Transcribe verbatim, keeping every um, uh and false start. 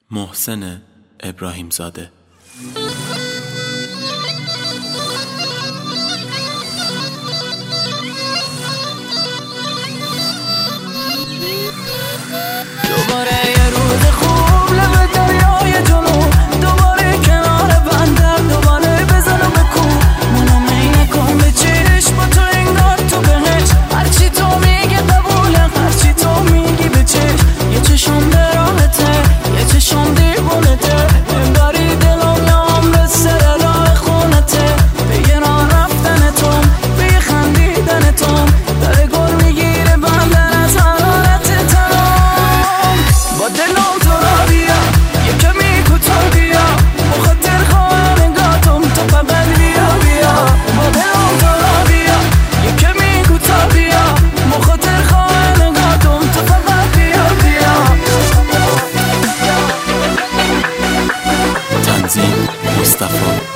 محسن ابراهیم زاده. دوباره یه روز خوب لب دریای جنوب، دوباره کنار بندر، دوباره بزنم به کوه. منو می نکن به چشم، با تو انگار تو بهش. هرچی تو میگه قبوله، هرچی تو میگی به چشم. یه چشم به راهته، یه چشم دیوونته. انگاری دلم یه عمر سر راه خونته. به یه راه رفتن تو، به یه خندیدن تو، داره گل میگیره بندر از حرارت تمام. با دلم تو را بیا، یه کمی کوتاه بیا، بخاطر خواهم انگاتم تو فقط بیا بیا. با دلم تو را بیا، یه کمی کوتاه بیا، بخاطر خواهم انگاتم تو فقط بیا بیا. تنظیم مصطفی